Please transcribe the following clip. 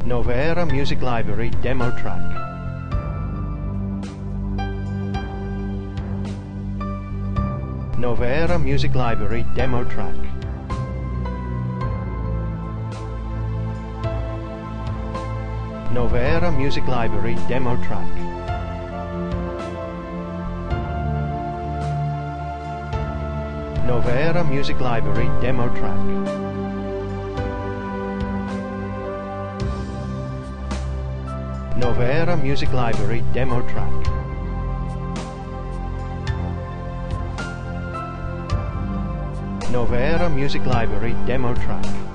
Nova Music Library demo track. Nova Music Library demo track. Nova Music Library demo track. Nova Music Library demo track. Nova Music Library demo track. Nova Music Library demo track.